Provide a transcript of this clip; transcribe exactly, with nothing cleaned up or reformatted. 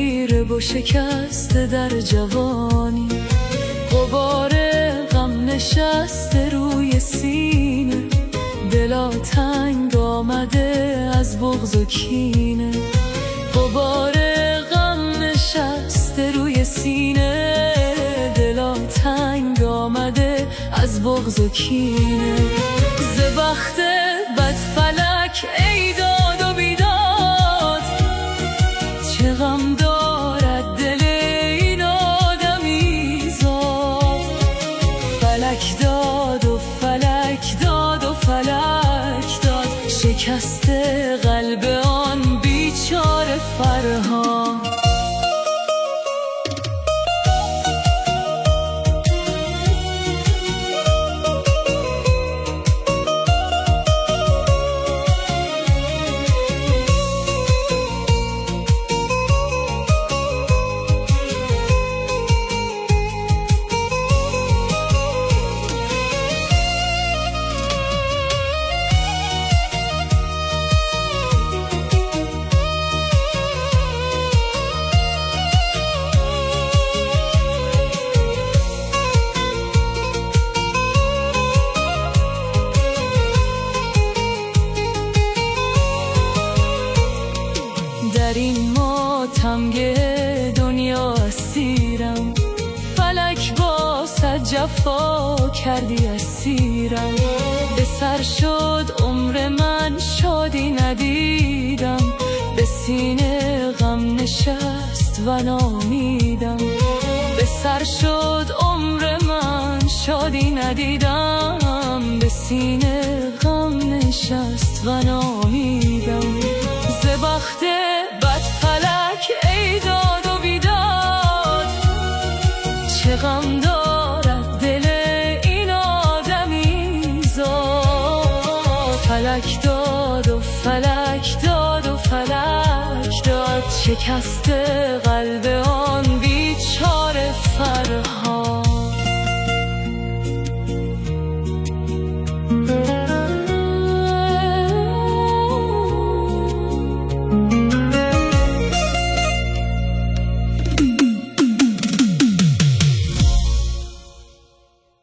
خیره و شکسته در جوانی، غبار غم نشسته روی سینه، دلا تنگ آمده از بغض و کینه. غبار غم نشسته روی سینه، دلا تنگ آمده از بغض و کینه. ز بخت بد فلک ای داد و بیداد، چه غم دارد دل این آدمی زاد. فلک داد و فلک داد و فلک داد، شکست قلب آن بیچاره فرهاد. در این ماتمگه دنیا اسیرم، فلک با صد جفا کردی اسیرم. به سر شد عمر من شادی ندیدم، به سینه غم نشست و نامیدم. به سر شد عمر من شادی ندیدم، به سینه غم نشست و نامیدم. ز بخت بد فلک ای داد و بیداد، چه غم دارد دل این آدمی زاد. فلک داد و فلک داد و فلک داد، شکست قلب آن بیچاره